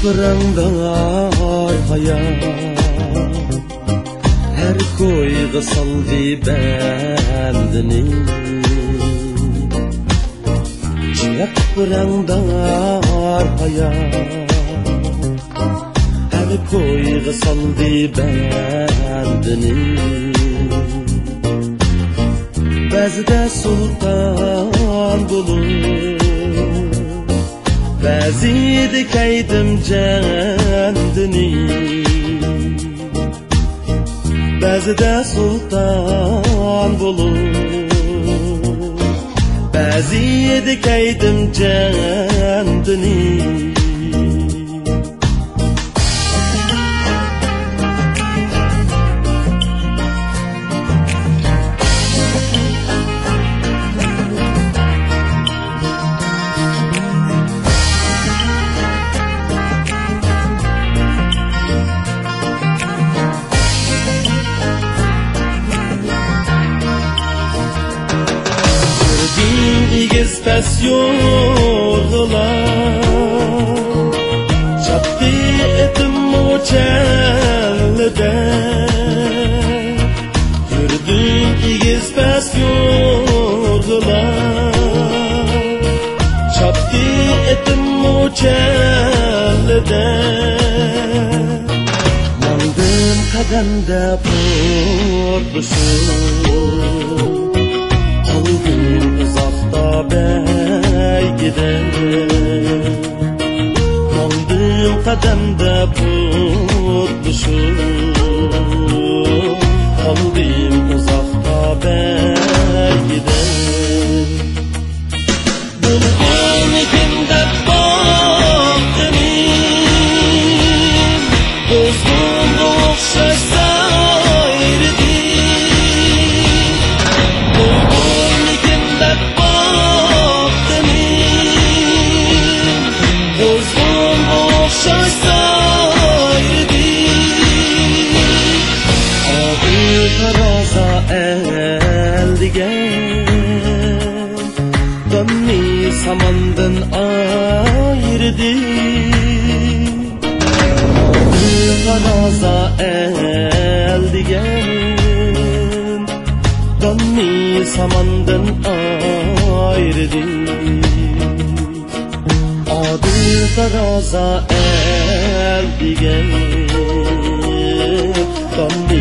Pırangdar hayat her koyga saldı bendini Çiyak pırangdar hayat her koyga saldı bendini Bazıda sultan bulur Bazıda kaydım kendini Bazıda sultan bulur Bazıda kaydım kendini Pes yorgular Çaptı etim o çellede Yürüdüm igiz pes yorgular Çaptı etim o çellede Mandım kademde porduşum Aldım uzakta beygide Mandım kademde porduşum Aldım uzakta beygide Buldum ikimde baktımım Bozgun okşaşsa Dönmeyi samandan ayırdı Karaza eldigen Dönmeyi samandan ayırdı Adı karaza eldigen